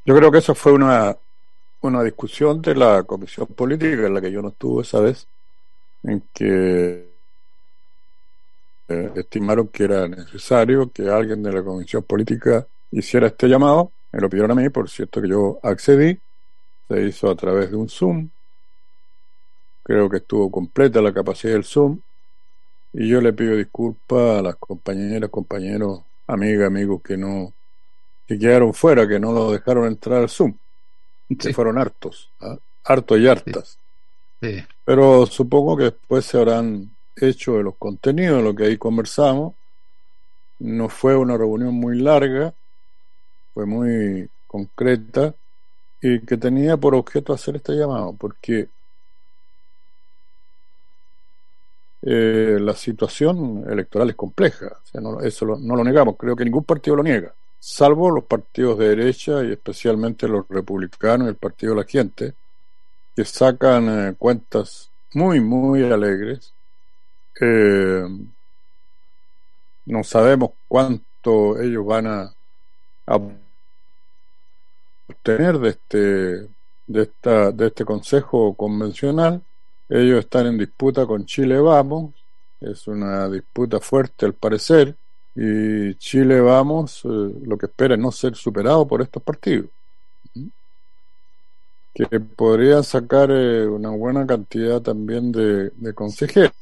Yo creo que eso fue una discusión de la comisión política en la que yo no estuve esa vez, en que estimaron que era necesario que alguien de la comisión política hiciera este llamado. Me lo pidieron a mí, por cierto que yo accedí. Se hizo a través de un Zoom. Creo que estuvo completa la capacidad del Zoom. Y yo le pido disculpas a las compañeras, compañeros, amigas, amigos que quedaron fuera, que no lo dejaron entrar al Zoom, que Sí, fueron hartos, ¿ah? Hartos y sí, hartas. sí. Pero supongo que después se habrán hecho de los contenidos de lo que ahí conversamos. No fue una reunión muy larga, fue muy concreta y que tenía por objeto hacer este llamado, porque la situación electoral es compleja. O sea, no lo negamos, creo que ningún partido lo niega, salvo los partidos de derecha y especialmente los republicanos y el Partido de la Gente, que sacan cuentas muy, muy alegres. Eh, no sabemos cuánto ellos van a obtener de este Consejo Convencional. Ellos están en disputa con Chile Vamos, es una disputa fuerte al parecer, y Chile Vamos lo que espera es no ser superado por estos partidos, que podrían sacar una buena cantidad también de consejeros.